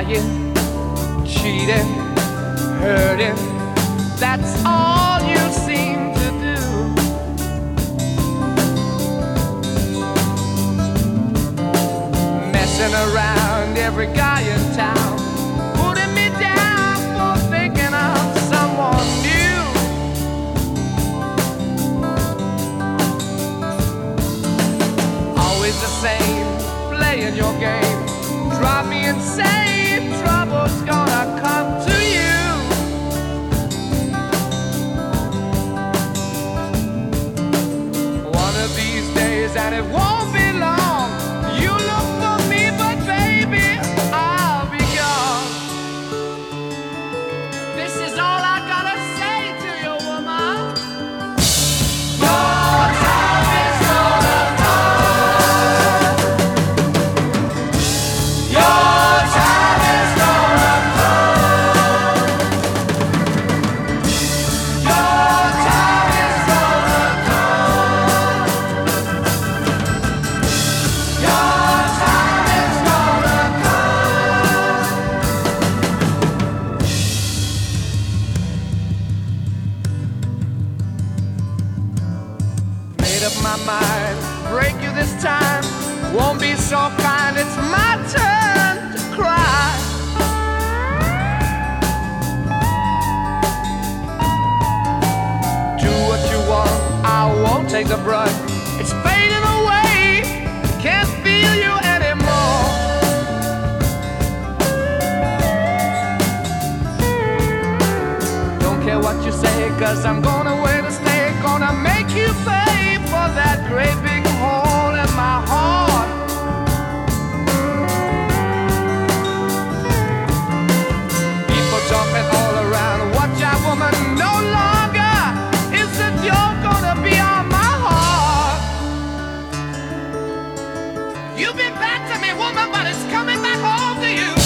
lying, cheating, hurting. That's all you seem to do. Messing around every guy in town, putting me down for thinking of someone new. Always the same, playing your game, drive me insane. Trouble's gonna come to you. One of these days, and it won't be long, you look for me, but baby, I'll be gone. This is all I gotta say to you, woman. Your time is gonna come. Your time is gonna come. Your time is gonna come. Your time is gonna come. Made up my mind, break you this time. Won't be so kind, it's my turn to cry. Do what you want, I won't take the brunt. It's fading away, can't feel you anymore. Don't care what you say, 'cause I'm gonna wait to stay. Gonna make you pay for that great big hole in my heart. People talking all around, watch out woman, no longer is it you're gonna be on my heart. You've been bad to me woman, but it's coming back home to you.